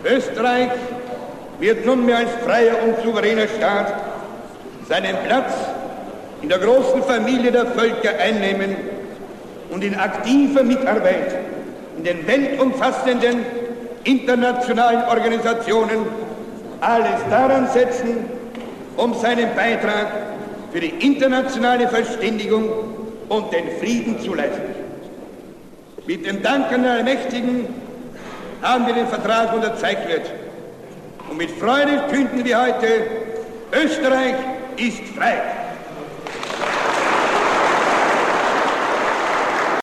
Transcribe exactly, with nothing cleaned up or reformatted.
Österreich wird nunmehr als freier und souveräner Staat seinen Platz in der großen Familie der Völker einnehmen und in aktiver Mitarbeit in den weltumfassenden internationalen Organisationen alles daran setzen, um seinen Beitrag für die internationale Verständigung und den Frieden zu leisten. Mit dem Dank an den Allmächtigen haben wir den Vertrag unterzeichnet. Und mit Freude künden wir heute, Österreich ist frei.